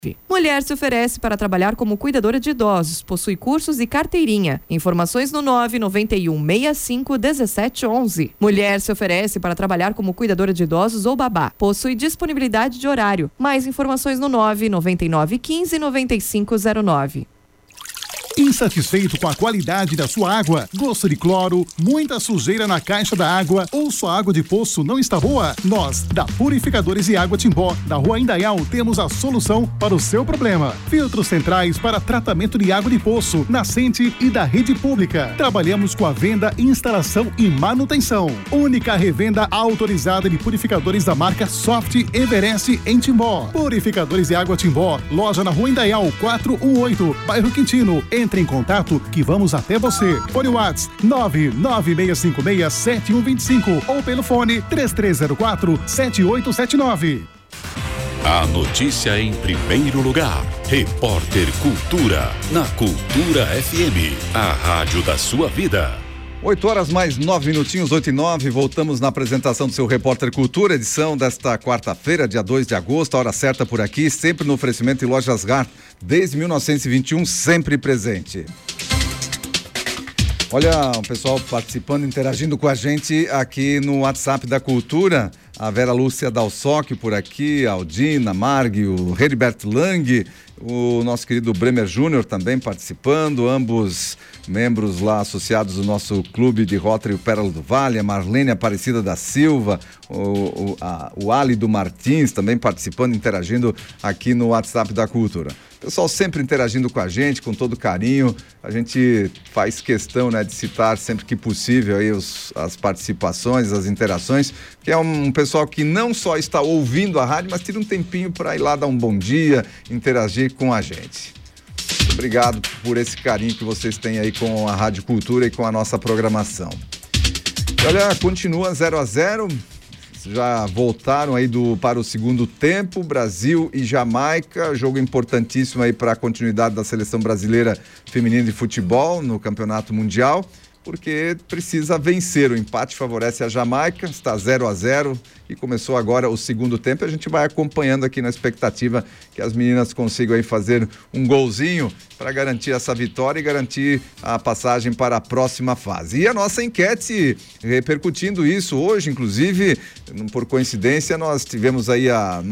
Mulher se oferece para trabalhar como cuidadora de idosos, possui cursos e carteirinha. Informações no 991651711. Mulher se oferece para trabalhar como cuidadora de idosos ou babá, possui disponibilidade de horário. Mais informações no 999159509. Insatisfeito com a qualidade da sua água? Gosto de cloro, muita sujeira na caixa da água ou sua água de poço não está boa? Nós, da Purificadores e Água Timbó, da Rua Indaial, temos a solução para o seu problema. Filtros centrais para tratamento de água de poço, nascente e da rede pública. Trabalhamos com a venda, instalação e manutenção. Única revenda autorizada de purificadores da marca Soft Everest em Timbó. Purificadores e Água Timbó, loja na Rua Indaial 418, bairro Quintino. Entre em contato que vamos até você. Fone WhatsApp 996567125 ou pelo fone 3304-7879. A notícia em primeiro lugar. Repórter Cultura, na Cultura FM, a rádio da sua vida. 8h mais 9 minutinhos, 8h09, voltamos na apresentação do seu Repórter Cultura, edição desta quarta-feira, dia 2 de agosto, a hora certa por aqui, sempre no oferecimento de Lojas Gar, desde 1921, sempre presente. Olha, o pessoal participando, interagindo com a gente aqui no WhatsApp da Cultura, a Vera Lúcia Dalsocchi por aqui, a Aldina Marg, o Heriberto Lang, o nosso querido Bremer Júnior também participando, ambos membros lá associados do nosso clube de Rotary, o Pérola do Vale, a Marlene Aparecida da Silva, o Álido Martins também participando, interagindo aqui no WhatsApp da Cultura. Pessoal sempre interagindo com a gente, com todo carinho, a gente faz questão, né, de citar sempre que possível aí as participações, as interações, que é um pessoal que não só está ouvindo a rádio, mas tira um tempinho para ir lá dar um bom dia, interagir com a gente. Obrigado por esse carinho que vocês têm aí com a Rádio Cultura e com a nossa programação. Olha, continua 0-0, já voltaram aí para o segundo tempo, Brasil e Jamaica, jogo importantíssimo aí para a continuidade da seleção brasileira feminina de futebol no Campeonato Mundial, porque precisa vencer. O empate favorece a Jamaica, está 0-0 e começou agora o segundo tempo. A gente vai acompanhando aqui na expectativa que as meninas consigam aí fazer um golzinho para garantir essa vitória e garantir a passagem para a próxima fase. E a nossa enquete repercutindo isso hoje, inclusive, por coincidência, nós tivemos aí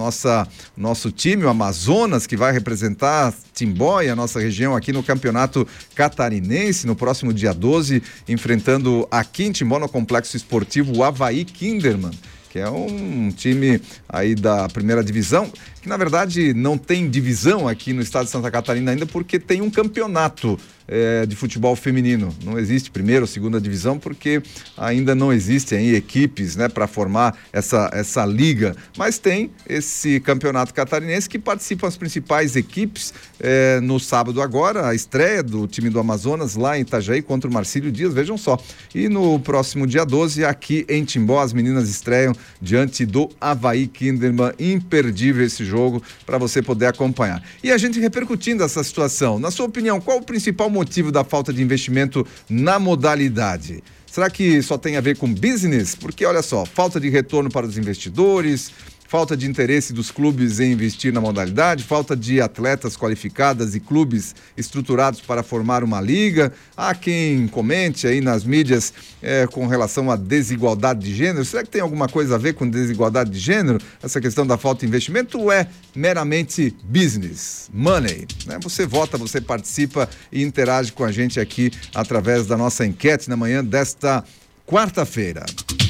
nosso time, o Amazonas, que vai representar Timbó e a nossa região aqui no Campeonato Catarinense, no próximo dia 12, enfrentando aqui em Timbó, no Complexo Esportivo Avaí Kinderman, que é um time aí da primeira divisão, que na verdade não tem divisão aqui no estado de Santa Catarina ainda, porque tem um campeonato de futebol feminino. Não existe primeira ou segunda divisão, porque ainda não existem aí equipes, né, para formar essa liga, mas tem esse campeonato catarinense que participam as principais equipes. No sábado agora, a estreia do time do Amazonas lá em Itajaí contra o Marcílio Dias, vejam só. E no próximo dia 12, aqui em Timbó, as meninas estreiam diante do Avaí Kinderman. Imperdível esse jogo para você poder acompanhar. E a gente repercutindo essa situação, na sua opinião, qual o principal motivo da falta de investimento na modalidade? Será que só tem a ver com business? Porque olha só, falta de retorno para os investidores, falta de interesse dos clubes em investir na modalidade, falta de atletas qualificadas e clubes estruturados para formar uma liga. Há quem comente aí nas mídias com relação à desigualdade de gênero. Será que tem alguma coisa a ver com desigualdade de gênero? Essa questão da falta de investimento, ou é meramente business, money? Né? Você vota, você participa e interage com a gente aqui através da nossa enquete na manhã desta quarta-feira.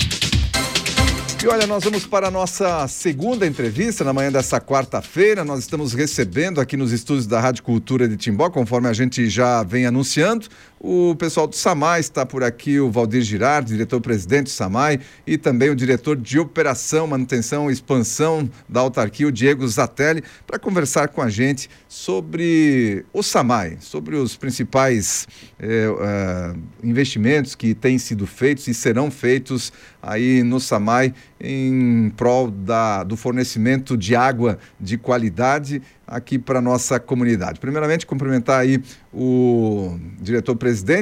E olha, nós vamos para a nossa segunda entrevista na manhã dessa quarta-feira. Nós estamos recebendo aqui nos estúdios da Rádio Cultura de Timbó, conforme a gente já vem anunciando, o pessoal do SAMAI. Está por aqui o Valdir Girardi, diretor-presidente do SAMAI, e também o diretor de operação, manutenção e expansão da autarquia, o Diego Zatelli, para conversar com a gente sobre o SAMAI, sobre os principais investimentos que têm sido feitos e serão feitos aí no SAMAI em prol do fornecimento de água de qualidade aqui para nossa comunidade. Primeiramente, cumprimentar aí o diretor-presidente,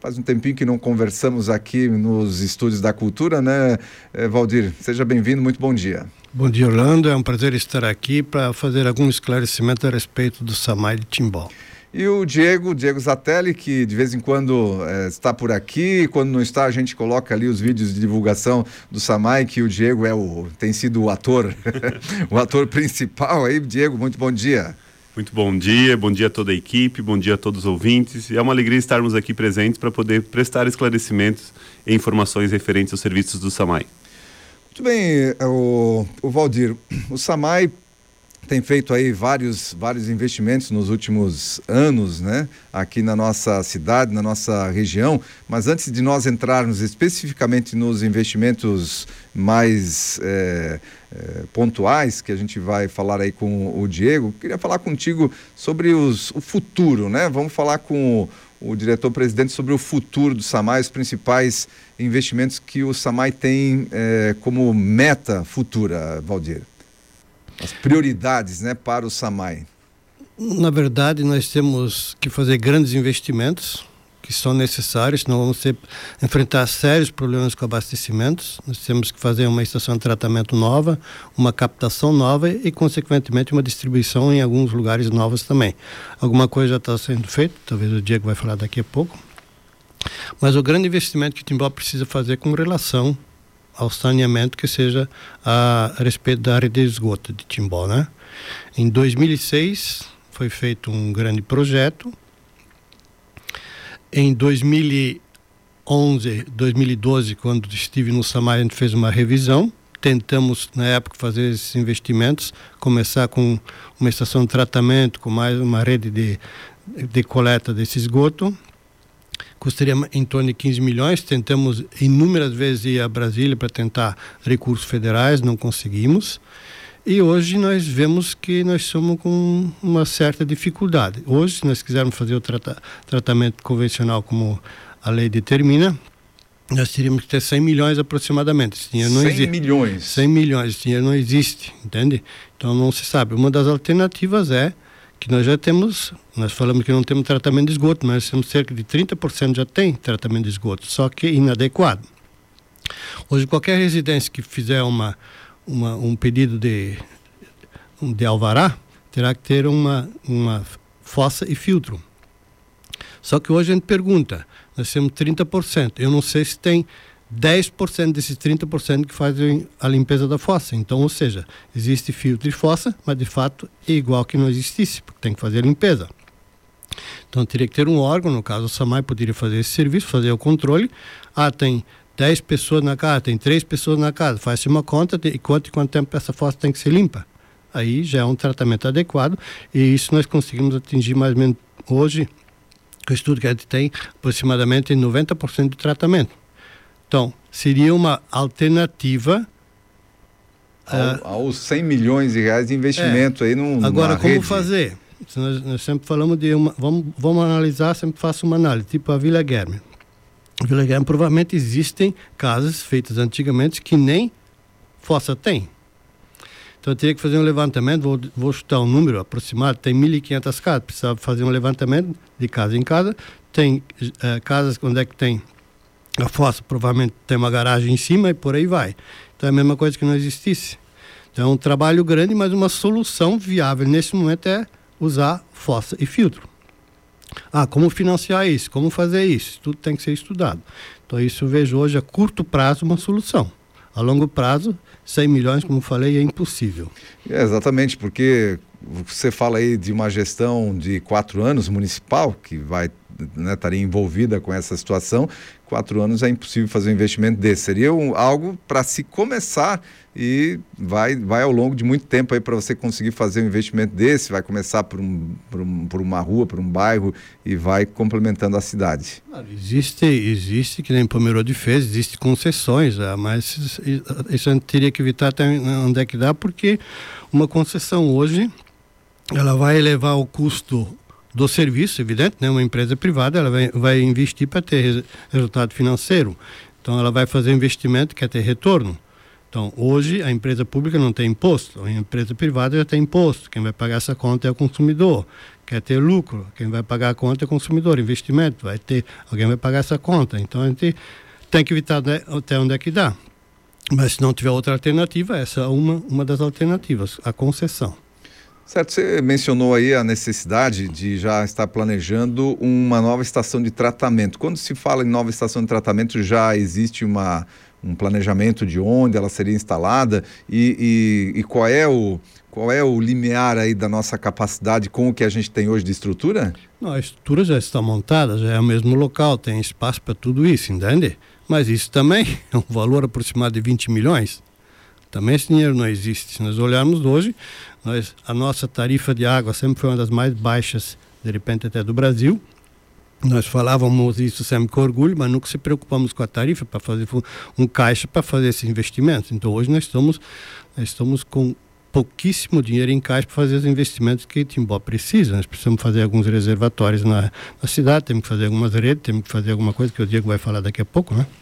Faz um tempinho que não conversamos aqui nos estúdios da Cultura, né, Valdir? Seja bem-vindo, muito bom dia. Bom dia, Orlando. É um prazer estar aqui para fazer algum esclarecimento a respeito do SAMAI de Timbó. E o Diego Zatelli, que de vez em quando está por aqui, quando não está a gente coloca ali os vídeos de divulgação do SAMAI, que o Diego tem sido o ator, o ator principal aí. Diego, muito bom dia. Muito bom dia a toda a equipe, bom dia a todos os ouvintes. E é uma alegria estarmos aqui presentes para poder prestar esclarecimentos e informações referentes aos serviços do SAMAI. Muito bem, o Valdir, o SAMAI tem feito aí vários investimentos nos últimos anos, né? Aqui na nossa cidade, na nossa região. Mas antes de nós entrarmos especificamente nos investimentos mais pontuais, que a gente vai falar aí com o Diego, queria falar contigo sobre o futuro, né? Vamos falar com o diretor-presidente sobre o futuro do SAMAI, os principais investimentos que o SAMAI tem como meta futura, Valdir. As prioridades, né, para o SAMAI. Na verdade, nós temos que fazer grandes investimentos que são necessários, senão vamos enfrentar sérios problemas com abastecimentos. Nós temos que fazer uma estação de tratamento nova, uma captação nova e, consequentemente, uma distribuição em alguns lugares novos também. Alguma coisa já está sendo feita, talvez o Diego vai falar daqui a pouco. Mas o grande investimento que Timbó precisa fazer com relação ao saneamento, que seja a respeito da rede de esgoto de Timbó, né? Em 2006 foi feito um grande projeto. Em 2011, 2012, quando estive no SAMAI, a gente fez uma revisão. Tentamos, na época, fazer esses investimentos, começar com uma estação de tratamento, com mais uma rede de coleta desse esgoto. Custaria em torno de 15 milhões. Tentamos inúmeras vezes ir a Brasília para tentar recursos federais, não conseguimos. E hoje nós vemos que nós somos com uma certa dificuldade. Hoje, se nós quisermos fazer o tratamento convencional como a lei determina, nós teríamos que ter 100 milhões aproximadamente. Esse dinheiro não 100 milhões? 100 milhões. Esse dinheiro não existe, entende? Então não se sabe. Uma das alternativas é que nós já temos, nós falamos que não temos tratamento de esgoto, mas temos cerca de 30% já tem tratamento de esgoto, só que inadequado. Hoje qualquer residência que fizer um pedido de alvará, terá que ter uma fossa e filtro. Só que hoje a gente pergunta, nós temos 30%, eu não sei se tem 10% desses 30% que fazem a limpeza da fossa. Então, ou seja, existe filtro e fossa, mas de fato é igual que não existisse, porque tem que fazer a limpeza. Então, teria que ter um órgão, no caso o SAMAI poderia fazer esse serviço, fazer o controle. Tem 10 pessoas na casa, tem 3 pessoas na casa, faz-se uma conta de quanto tempo essa fossa tem que ser limpa. Aí já é um tratamento adequado e isso nós conseguimos atingir mais ou menos hoje, com o estudo que a gente tem, aproximadamente 90% de tratamento. Então, seria uma alternativa aos 100 milhões de reais de investimento aí numa agora, como rede. fazer? Nós sempre falamos de vamos analisar, sempre faço uma análise, tipo a Vila Guilherme. A Vila Guilherme provavelmente existem casas feitas antigamente que nem fossa tem. Então, eu teria que fazer um levantamento, vou chutar um número aproximado, tem 1.500 casas, precisava fazer um levantamento de casa em casa. Tem casas onde é que tem a fossa, provavelmente tem uma garagem em cima e por aí vai. Então é a mesma coisa que não existisse. Então é um trabalho grande, mas uma solução viável nesse momento é usar fossa e filtro. Como financiar isso? Como fazer isso? Tudo tem que ser estudado. Então isso eu vejo hoje a curto prazo uma solução. A longo prazo, 100 milhões, como falei, é impossível. Exatamente, porque você fala aí de uma gestão de 4 anos municipal, que vai, né, estaria envolvida com essa situação. 4 anos é impossível fazer um investimento desse. Seria algo para se começar e vai ao longo de muito tempo aí para você conseguir fazer um investimento desse. Vai começar por uma rua, por um bairro e vai complementando a cidade. Existe, que nem Pomerode fez, existe concessões, mas isso a gente teria que evitar até onde é que dá, porque uma concessão hoje, ela vai elevar o custo do serviço, evidente, né? Uma empresa privada, ela vai investir para ter resultado financeiro. Então, ela vai fazer investimento, quer ter retorno. Então, hoje, a empresa pública não tem imposto, a empresa privada já tem imposto. Quem vai pagar essa conta é o consumidor. quer ter lucro. Quem vai pagar a conta é o consumidor, investimento, alguém vai pagar essa conta. Então a gente tem que evitar até onde é que dá. Mas se não tiver outra alternativa, essa é uma das alternativas, a concessão. Certo, você mencionou aí a necessidade de já estar planejando uma nova estação de tratamento. Quando se fala em nova estação de tratamento, já existe um planejamento de onde ela seria instalada e qual é o limiar aí da nossa capacidade com o que a gente tem hoje de estrutura? Não, a estrutura já está montada, já é o mesmo local, tem espaço para tudo isso, entende? Mas isso também é um valor aproximado de 20 milhões. Também esse dinheiro não existe. Se nós olharmos hoje, a nossa tarifa de água sempre foi uma das mais baixas, de repente até do Brasil. Nós falávamos isso sempre com orgulho, mas nunca se preocupamos com a tarifa para fazer um caixa para fazer esses investimentos. Então hoje nós estamos com pouquíssimo dinheiro em caixa para fazer os investimentos que Timbó precisa. Nós precisamos fazer alguns reservatórios na cidade, temos que fazer algumas redes, temos que fazer alguma coisa que o Diego vai falar daqui a pouco, né?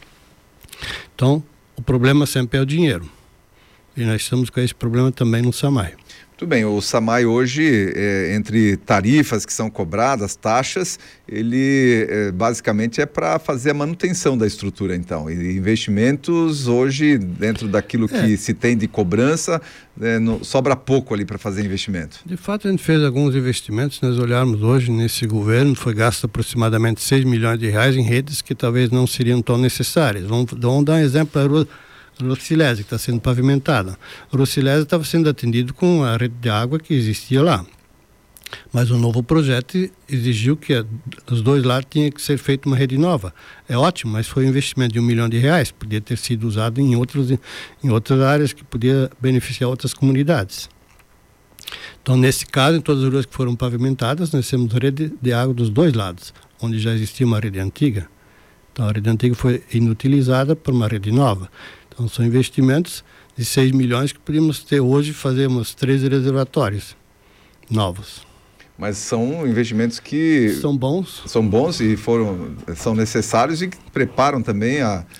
Então, o problema sempre é o dinheiro. E nós estamos com esse problema também no SAMAI. Muito bem, o SAMAI hoje, entre tarifas que são cobradas, taxas, ele basicamente é para fazer a manutenção da estrutura, então. E investimentos hoje, dentro daquilo que se tem de cobrança, sobra pouco ali para fazer investimento. De fato, a gente fez alguns investimentos. Se nós olharmos hoje nesse governo, foi gasto aproximadamente 6 milhões de reais em redes que talvez não seriam tão necessárias. Vamos dar um exemplo. A Rocilese, que está sendo pavimentada. A Rocilese estava sendo atendido com a rede de água que existia lá. Mas o novo projeto exigiu que os dois lados tinha que ser feita uma rede nova. É ótimo, mas foi um investimento de R$1 milhão. Podia ter sido usado em outras áreas que podia beneficiar outras comunidades. Então, nesse caso, em todas as ruas que foram pavimentadas, nós temos rede de água dos dois lados, onde já existia uma rede antiga. Então, a rede antiga foi inutilizada por uma rede nova. Então, são investimentos de 6 milhões que podíamos ter hoje, fazer uns 13 reservatórios novos. Mas são investimentos que... São bons. São bons e são necessários e que preparam também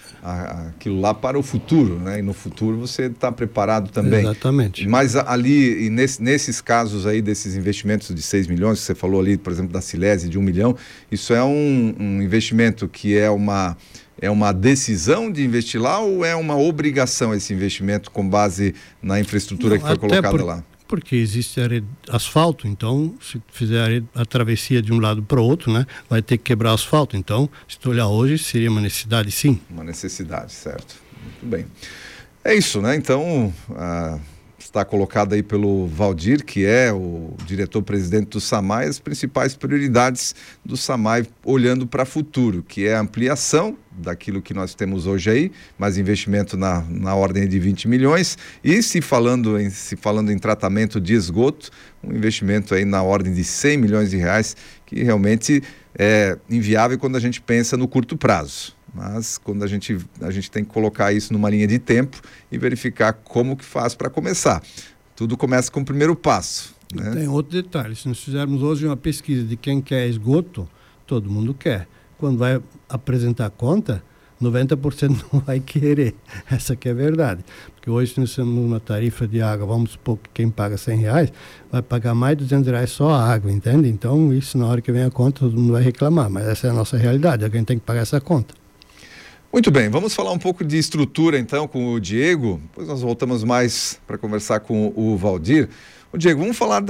aquilo lá para o futuro, né? E no futuro você está preparado também. Exatamente. Mas ali, e nesses casos aí, desses investimentos de 6 milhões, que você falou ali, por exemplo, da Silese de 1 milhão, isso é um investimento que é uma decisão de investir lá ou é uma obrigação esse investimento com base na infraestrutura que foi colocada lá? Porque existe a rede asfalto, então se fizer a travessia de um lado para o outro, né, vai ter que quebrar asfalto. Então, se tu olhar hoje, seria uma necessidade, sim. Uma necessidade, certo. Muito bem. É isso, né? Então, está colocado aí pelo Valdir, que é o diretor-presidente do SAMAI, as principais prioridades do SAMAI olhando para o futuro, que é a ampliação daquilo que nós temos hoje aí, mais investimento na ordem de 20 milhões e se falando em tratamento de esgoto, um investimento aí na ordem de 100 milhões de reais, que realmente é inviável quando a gente pensa no curto prazo. Mas quando a gente tem que colocar isso numa linha de tempo e verificar como que faz para começar. Tudo começa com o primeiro passo, né? Tem outro detalhe, se nós fizermos hoje uma pesquisa de quem quer esgoto, todo mundo quer. Quando vai apresentar a conta, 90% não vai querer. Essa que é a verdade. Porque hoje nós temos uma tarifa de água, vamos supor que quem paga R$100 vai pagar mais de R$200 só a água, entende? Então isso na hora que vem a conta todo mundo vai reclamar, mas essa é a nossa realidade, alguém tem que pagar essa conta. Muito bem, vamos falar um pouco de estrutura então com o Diego, depois nós voltamos mais para conversar com o Valdir. Diego, vamos falar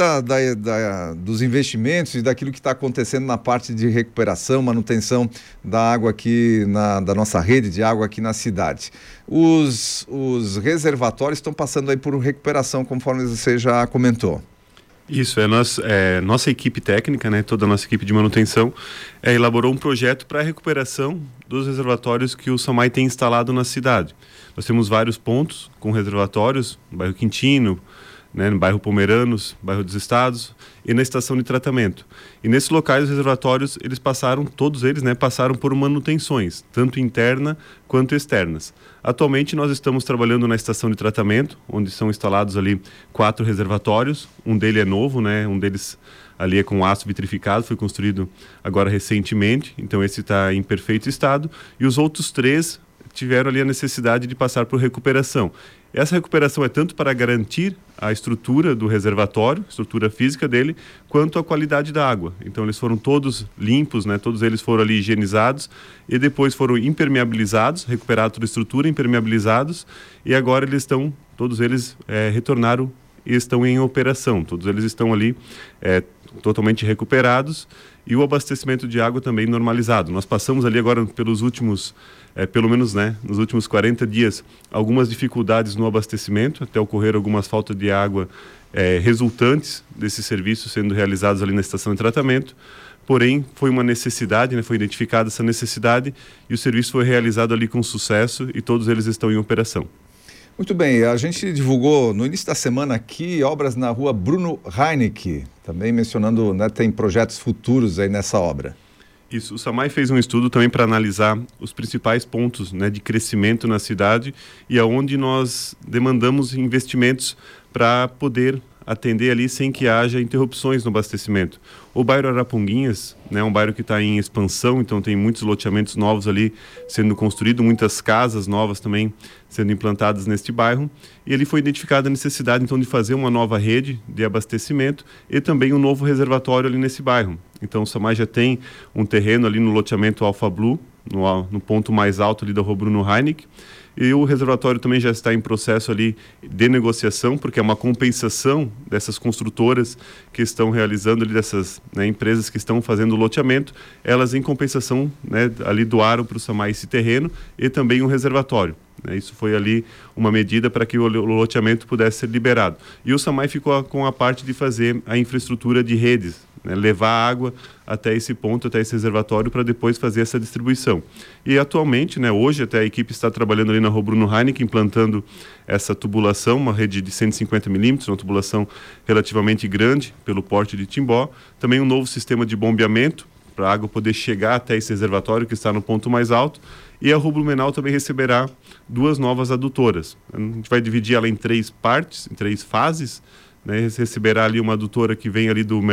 dos investimentos e daquilo que está acontecendo na parte de recuperação, manutenção da água aqui, da nossa rede de água aqui na cidade. Os reservatórios estão passando aí por recuperação, conforme você já comentou. Isso, nossa equipe técnica, né, toda a nossa equipe de manutenção, elaborou um projeto para a recuperação dos reservatórios que o SAMAI tem instalado na cidade. Nós temos vários pontos com reservatórios, no bairro Quintino, né, no bairro Pomeranos, bairro dos Estados e na estação de tratamento. E nesses locais, os reservatórios, todos eles passaram por manutenções, tanto interna quanto externas. Atualmente, nós estamos trabalhando na estação de tratamento, onde são instalados ali 4 reservatórios. Um deles é novo, né, um deles ali é com aço vitrificado, foi construído agora recentemente, então esse está em perfeito estado. E os outros 3 tiveram ali a necessidade de passar por recuperação. Essa recuperação é tanto para garantir a estrutura do reservatório, estrutura física dele, quanto a qualidade da água. Então eles foram todos limpos, né? Todos eles foram ali higienizados e depois foram impermeabilizados, recuperaram toda a estrutura, impermeabilizados, e agora todos eles retornaram e estão em operação. Todos eles estão ali totalmente recuperados e o abastecimento de água também normalizado. Nós passamos ali agora pelos últimos, pelo menos, né, nos últimos 40 dias, algumas dificuldades no abastecimento, até ocorrer algumas faltas de água resultantes desses serviços sendo realizados ali na estação de tratamento. Porém, foi uma necessidade, né, foi identificada essa necessidade e o serviço foi realizado ali com sucesso e todos eles estão em operação. Muito bem, a gente divulgou no início da semana aqui obras na rua Bruno Heineck, também mencionando, né, tem projetos futuros aí nessa obra. Isso, o SAMAI fez um estudo também para analisar os principais pontos, né, de crescimento na cidade e aonde nós demandamos investimentos para poder atender ali sem que haja interrupções no abastecimento. O bairro Araponguinhas, né, é um bairro que está em expansão, então tem muitos loteamentos novos ali sendo construídos, muitas casas novas também sendo implantadas neste bairro, e ali foi identificada a necessidade então de fazer uma nova rede de abastecimento e também um novo reservatório ali nesse bairro. Então o SAMAI já tem um terreno ali no loteamento Alfa Blue, no ponto mais alto ali da rua Bruno Heineck, e o reservatório também já está em processo ali de negociação, porque é uma compensação dessas construtoras que estão realizando ali, dessas, né, empresas que estão fazendo o loteamento, elas em compensação, né, ali doaram para o SAMAI esse terreno e também um reservatório. Isso foi ali uma medida para que o loteamento pudesse ser liberado. E o SAMAI ficou com a parte de fazer a infraestrutura de redes, né, levar água até esse ponto, até esse reservatório, para depois fazer essa distribuição. E atualmente, né, hoje até a equipe está trabalhando ali na rua Bruno Heineck, implantando essa tubulação, uma rede de 150 milímetros, uma tubulação relativamente grande, pelo porte de Timbó. Também um novo sistema de bombeamento, para a água poder chegar até esse reservatório que está no ponto mais alto. E a rua Blumenau também receberá 2 novas adutoras. A gente vai dividir ela em 3 partes, em 3 fases, né? Receberá ali uma adutora que vem ali do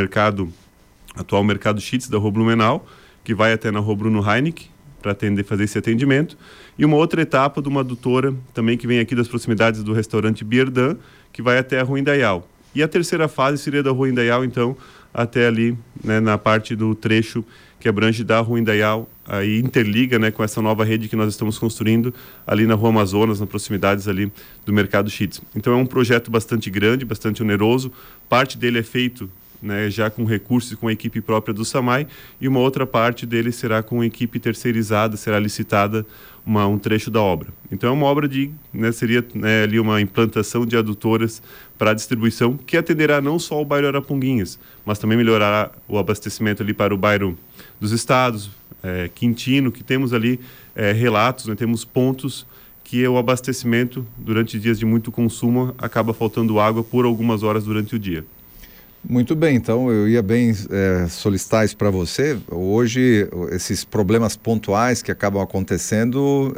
atual mercado Schitz da rua Blumenau, que vai até na rua Bruno Heineck para fazer esse atendimento. E uma outra etapa de uma adutora também que vem aqui das proximidades do restaurante Bierdã, que vai até a rua Indaial. E a terceira fase seria da rua Indaial, então, até ali, né, na parte do trecho que abrange da rua Indaial, aí interliga, né, com essa nova rede que nós estamos construindo ali na rua Amazonas, nas proximidades ali do mercado Schitz. Então é um projeto bastante grande, bastante oneroso, parte dele é feito, né, já com recursos e com a equipe própria do SAMAI, e uma outra parte dele será com equipe terceirizada, será licitada um trecho da obra. Então é uma obra seria, né, ali uma implantação de adutoras para distribuição que atenderá não só o bairro Araponguinhas, mas também melhorará o abastecimento ali para o bairro dos Estados, Quintino, que temos ali relatos, né, temos pontos que o abastecimento durante dias de muito consumo acaba faltando água por algumas horas durante o dia. Muito bem, então eu ia bem solicitar isso para você. Hoje, esses problemas pontuais que acabam acontecendo,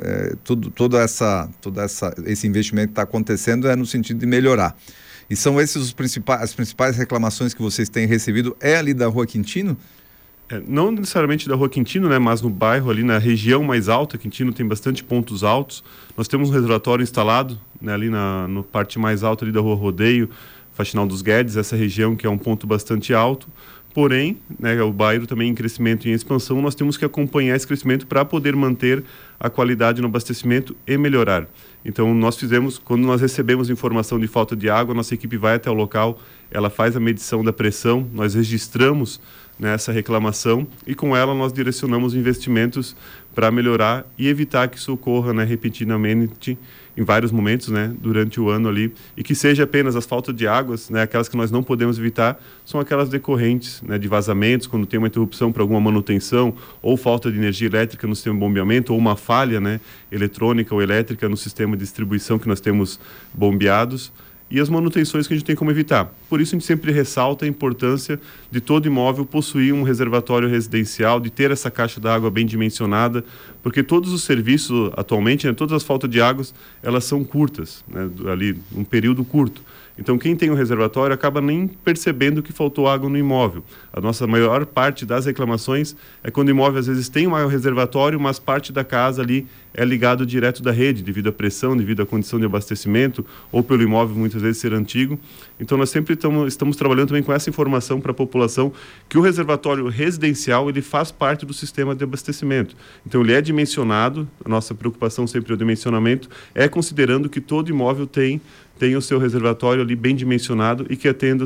esse investimento que está acontecendo é no sentido de melhorar. E são esses as principais reclamações que vocês têm recebido, ali da Rua Quintino? Não necessariamente da Rua Quintino, né, mas no bairro ali, na região mais alta. Quintino tem bastante pontos altos. Nós temos um reservatório instalado, né, ali na parte mais alta ali da Rua Rodeio, Faxinal dos Guedes, essa região que é um ponto bastante alto. Porém, né, o bairro também em crescimento e em expansão, nós temos que acompanhar esse crescimento para poder manter a qualidade no abastecimento e melhorar. Então, quando nós recebemos informação de falta de água, nossa equipe vai até o local, ela faz a medição da pressão, nós registramos, né, essa reclamação e com ela nós direcionamos investimentos para melhorar e evitar que isso ocorra, né, repentinamente em vários momentos, né, durante o ano ali, e que seja apenas as faltas de águas, né, aquelas que nós não podemos evitar, são aquelas decorrentes, né, de vazamentos, quando tem uma interrupção para alguma manutenção, ou falta de energia elétrica no sistema de bombeamento, ou uma falha, né, eletrônica ou elétrica no sistema de distribuição que nós temos bombeados, e as manutenções que a gente tem como evitar. Por isso a gente sempre ressalta a importância de todo imóvel possuir um reservatório residencial, de ter essa caixa d'água bem dimensionada, porque todos os serviços atualmente, né, todas as faltas de águas, elas são curtas, né, ali um período curto. Então, quem tem um reservatório acaba nem percebendo que faltou água no imóvel. A nossa maior parte das reclamações é quando o imóvel, às vezes, tem um reservatório, mas parte da casa ali é ligado direto da rede, devido à pressão, devido à condição de abastecimento, ou pelo imóvel, muitas vezes, ser antigo. Então, nós sempre estamos trabalhando também com essa informação para a população, que o reservatório residencial, ele faz parte do sistema de abastecimento. Então, ele é dimensionado, a nossa preocupação sempre é o dimensionamento, é considerando que todo imóvel tem o seu reservatório ali bem dimensionado e que atenda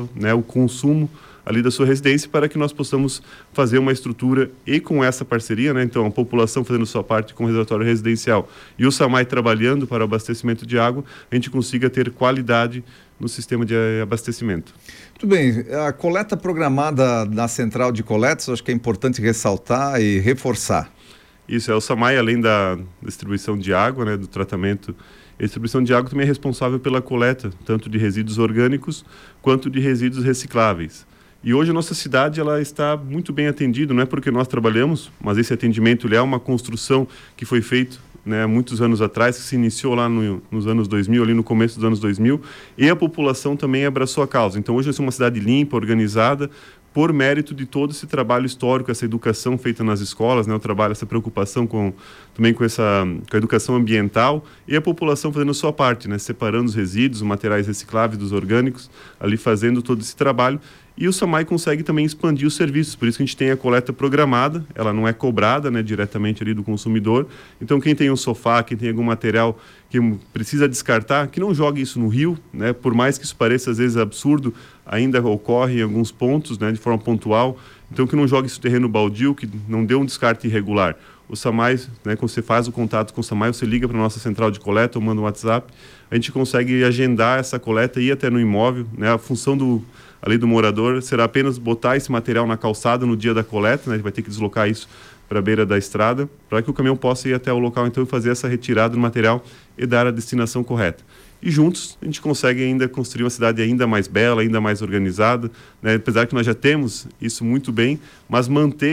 o consumo ali da sua residência, para que nós possamos fazer uma estrutura e com essa parceria, né? Então, a população fazendo sua parte com o reservatório residencial e o SAMAI trabalhando para o abastecimento de água, a gente consiga ter qualidade no sistema de abastecimento. Muito bem, a coleta programada na central de coletas, acho que é importante ressaltar e reforçar. Isso, o SAMAI, além da distribuição de água, né, do tratamento, a distribuição de água também é responsável pela coleta, tanto de resíduos orgânicos quanto de resíduos recicláveis. E hoje a nossa cidade ela está muito bem atendida, não é porque nós trabalhamos, mas esse atendimento ele é uma construção que foi feita, né, há muitos anos atrás, que se iniciou lá nos anos 2000, ali no começo dos anos 2000, e a população também abraçou a causa. Então hoje nós somos uma cidade limpa, organizada, por mérito de todo esse trabalho histórico, essa educação feita nas escolas, né, o trabalho, essa preocupação também com a educação ambiental, e a população fazendo a sua parte, né, separando os resíduos, os materiais recicláveis dos orgânicos, ali fazendo todo esse trabalho. E o SAMAI consegue também expandir os serviços, por isso que a gente tem a coleta programada, ela não é cobrada, né, diretamente ali do consumidor. Então quem tem um sofá, quem tem algum material que precisa descartar, que não jogue isso no rio, né, por mais que isso pareça às vezes absurdo, ainda ocorre em alguns pontos, né, de forma pontual. Então que não jogue isso no terreno baldio, que não dê um descarte irregular. O SAMAI, né, quando você faz o contato com o SAMAI, você liga para a nossa central de coleta ou manda um WhatsApp, a gente consegue agendar essa coleta e ir até no imóvel, né, a função ali do morador será apenas botar esse material na calçada no dia da coleta, né? Ele vai ter que deslocar isso para a beira da estrada, para que o caminhão possa ir até o local, então, e fazer essa retirada do material e dar a destinação correta. E juntos a gente consegue ainda construir uma cidade ainda mais bela, ainda mais organizada, né? Apesar que nós já temos isso muito bem, mas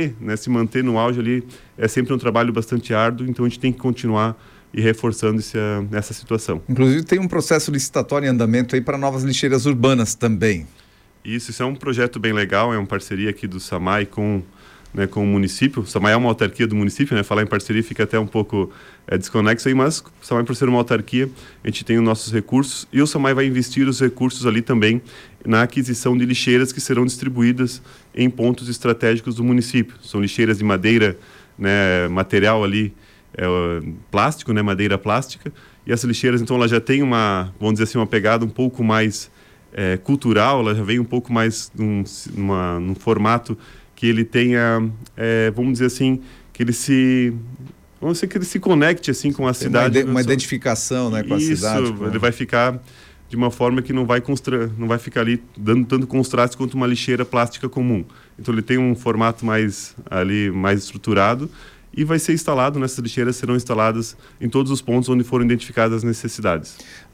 se manter no auge ali é sempre um trabalho bastante árduo, então a gente tem que continuar e reforçando essa situação. Inclusive tem um processo licitatório em andamento aí para novas lixeiras urbanas também. Isso é um projeto bem legal, é uma parceria aqui do SAMAI com o município. O SAMAI é uma autarquia do município, né? Falar em parceria fica até um pouco desconexo aí, mas o SAMAI, por ser uma autarquia, a gente tem os nossos recursos e o SAMAI vai investir os recursos ali também na aquisição de lixeiras que serão distribuídas em pontos estratégicos do município. São lixeiras de madeira, né, material ali, plástico, né, madeira plástica, e essas lixeiras, então, ela já tem vamos dizer assim, uma pegada um pouco mais cultural, ela já vem um pouco mais num formato que ele tenha, vamos dizer assim, que ele se conecte assim com a cidade. Uma identificação, né, com a cidade. Isso, ele vai ficar de uma forma que não vai ficar ali dando tanto contraste quanto uma lixeira plástica comum. Então ele tem um formato mais estruturado e vai ser instalado, nessas lixeiras serão instaladas em todos os pontos onde foram identificadas as necessidades.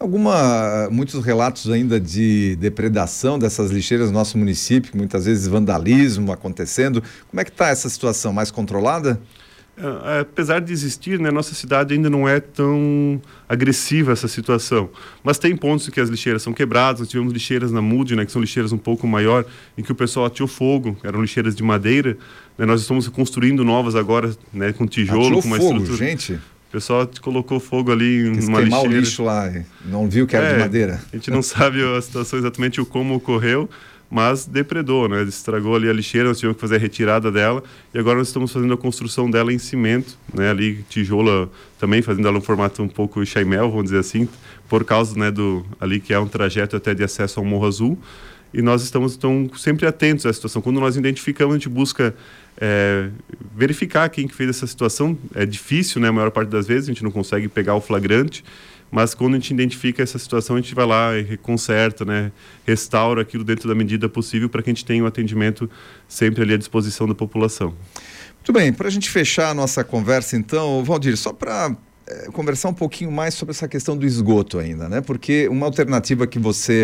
Muitos relatos ainda de depredação dessas lixeiras no nosso município, muitas vezes vandalismo acontecendo. Como é que está essa situação? Mais controlada? Apesar de existir, né, nossa cidade ainda não é tão agressiva essa situação, mas tem pontos em que as lixeiras são quebradas. Nós tivemos lixeiras na MUD, né, que são lixeiras um pouco maior, em que o pessoal ateou fogo, eram lixeiras de madeira, né, nós estamos construindo novas agora, né, com tijolo, com uma estrutura. Gente? O pessoal colocou fogo ali numa lixeira. Queimar o lixo lá, não viu que era de madeira. A gente não sabe a situação exatamente, como ocorreu, mas depredou, né? Estragou ali a lixeira, nós tivemos que fazer a retirada dela e agora nós estamos fazendo a construção dela em cimento, né? Ali tijolo também, fazendo ela um formato um pouco chaimel, vamos dizer assim, por causa, né, ali que é um trajeto até de acesso ao Morro Azul, e nós estamos sempre atentos à situação. Quando nós identificamos, a gente busca verificar quem que fez essa situação. É difícil, né? A maior parte das vezes a gente não consegue pegar o flagrante, mas quando a gente identifica essa situação, a gente vai lá e conserta, né, restaura aquilo dentro da medida possível para que a gente tenha um atendimento sempre ali à disposição da população. Muito bem, para a gente fechar a nossa conversa então, Valdir, só para conversar um pouquinho mais sobre essa questão do esgoto ainda, né? Porque uma alternativa que você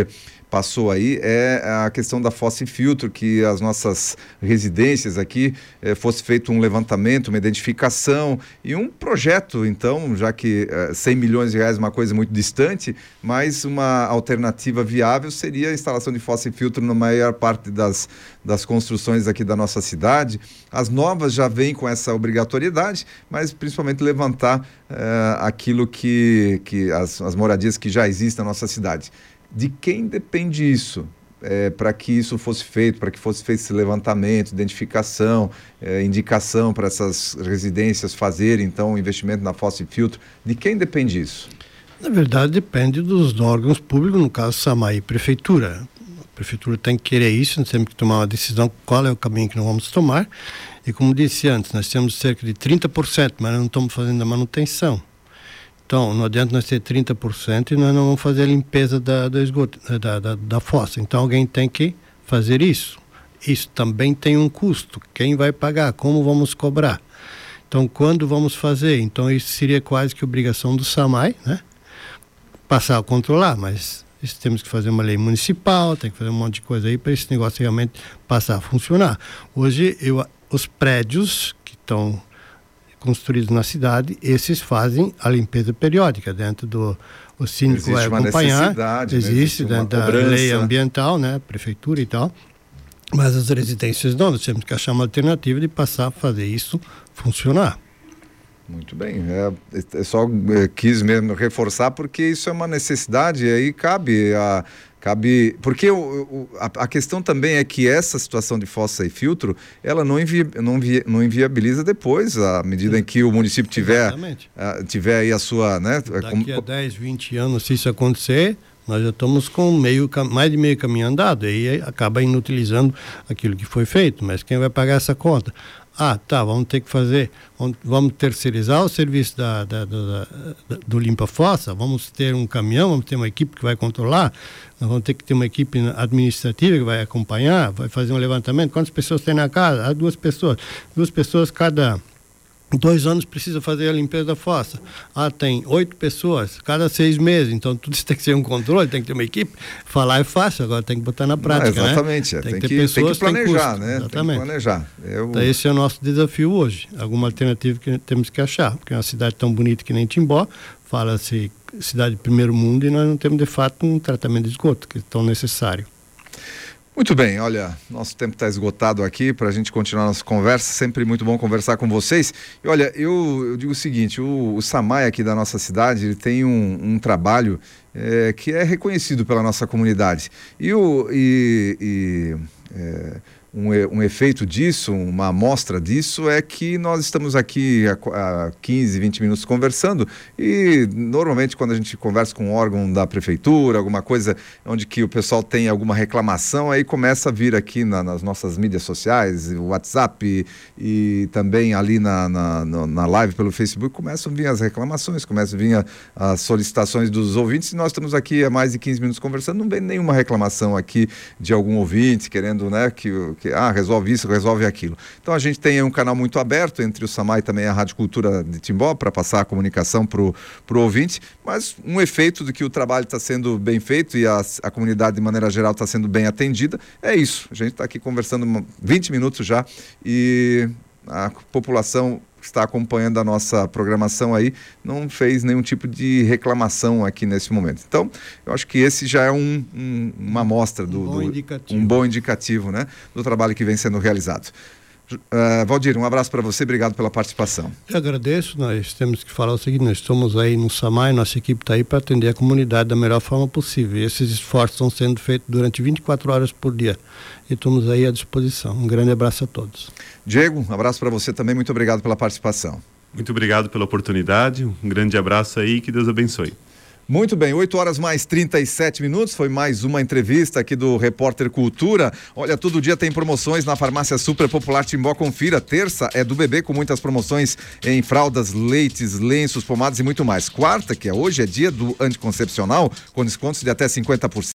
passou aí, é a questão da fossa e filtro, que as nossas residências aqui fosse feito um levantamento, uma identificação e um projeto, então, já que 100 milhões de reais é uma coisa muito distante, mas uma alternativa viável seria a instalação de fossa e filtro na maior parte das construções aqui da nossa cidade. As novas já vêm com essa obrigatoriedade, mas principalmente levantar aquilo que as moradias que já existem na nossa cidade. De quem depende isso? Para que isso fosse feito, para que fosse feito esse levantamento, identificação, indicação para essas residências fazerem, então, investimento na fossa e filtro. De quem depende isso? Na verdade, depende dos órgãos públicos, no caso, SAMAI e Prefeitura. A Prefeitura tem que querer isso, nós temos que tomar uma decisão qual é o caminho que nós vamos tomar. E como disse antes, nós temos cerca de 30%, mas não estamos fazendo a manutenção. Então, não adianta nós ter 30% e nós não vamos fazer a limpeza do esgoto, da fossa. Então, alguém tem que fazer isso. Isso também tem um custo. Quem vai pagar? Como vamos cobrar? Então, quando vamos fazer? Então, isso seria quase que obrigação do SAMAI, né? Passar a controlar, mas isso temos que fazer uma lei municipal, tem que fazer um monte de coisa aí para esse negócio realmente passar a funcionar. Hoje, os prédios que estão construídos na cidade, esses fazem a limpeza periódica dentro do... O síndico vai acompanhar, existe dentro da lei ambiental, né, prefeitura e tal, mas as residências não, nós temos que achar uma alternativa de passar a fazer isso funcionar. Muito bem, só quis mesmo reforçar porque isso é uma necessidade e aí cabe, porque a questão também é que essa situação de fossa e filtro, ela não inviabiliza depois, à medida em que o município tiver aí a sua... Né, daqui a 10, 20 anos, se isso acontecer, nós já estamos com mais de meio caminho andado, e aí acaba inutilizando aquilo que foi feito, mas quem vai pagar essa conta? Vamos ter que fazer, vamos terceirizar o serviço do limpa-fossa, vamos ter um caminhão, vamos ter uma equipe que vai controlar, nós vamos ter que ter uma equipe administrativa que vai acompanhar, vai fazer um levantamento. Quantas pessoas tem na casa? 2 pessoas. 2 pessoas cada 2 anos precisa fazer a limpeza da fossa. Tem 8 pessoas, cada 6 meses. Então, tudo isso tem que ser um controle, tem que ter uma equipe. Falar é fácil, agora tem que botar na prática, exatamente, né? Tem que planejar, né? Exatamente. Tem que planejar. Então, esse é o nosso desafio hoje. Alguma alternativa que temos que achar. Porque é uma cidade tão bonita que nem Timbó, fala-se cidade de primeiro mundo e nós não temos, de fato, um tratamento de esgoto que é tão necessário. Muito bem, olha, nosso tempo está esgotado aqui para a gente continuar nossa conversa, sempre muito bom conversar com vocês. E olha, eu digo o seguinte, o SAMAI aqui da nossa cidade, ele tem um trabalho que é reconhecido pela nossa comunidade. Um efeito disso, uma amostra disso é que nós estamos aqui há 15, 20 minutos conversando e normalmente quando a gente conversa com um órgão da prefeitura, alguma coisa onde que o pessoal tem alguma reclamação, aí começa a vir aqui nas nossas mídias sociais, o WhatsApp e também ali na live pelo Facebook, começam a vir as reclamações, começam a vir as solicitações dos ouvintes e nós estamos aqui há mais de 15 minutos conversando, não vem nenhuma reclamação aqui de algum ouvinte querendo, né, que resolve isso, resolve aquilo. Então a gente tem um canal muito aberto entre o SAMAI e também a Rádio Cultura de Timbó para passar a comunicação para o ouvinte, mas um efeito de que o trabalho está sendo bem feito e a comunidade de maneira geral está sendo bem atendida, é isso. A gente está aqui conversando 20 minutos já e a população que está acompanhando a nossa programação aí não fez nenhum tipo de reclamação aqui nesse momento. Então, eu acho que esse já é uma amostra um bom indicativo, né, do trabalho que vem sendo realizado. Valdir, um abraço para você, obrigado pela participação. Eu agradeço, nós temos que falar o seguinte, nós estamos aí no SAMAI, nossa equipe está aí para atender a comunidade da melhor forma possível, e esses esforços estão sendo feitos durante 24 horas por dia, e estamos aí à disposição. Um grande abraço a todos. Diego, um abraço para você também, muito obrigado pela participação. Muito obrigado pela oportunidade, um grande abraço aí e que Deus abençoe. Muito bem, 8h mais 37, foi mais uma entrevista aqui do Repórter Cultura. Olha, todo dia tem promoções na Farmácia Super Popular Timbó, confira. Terça é do bebê com muitas promoções em fraldas, leites, lenços, pomadas e muito mais. Quarta, que é hoje, é dia do anticoncepcional, com descontos de até 50%.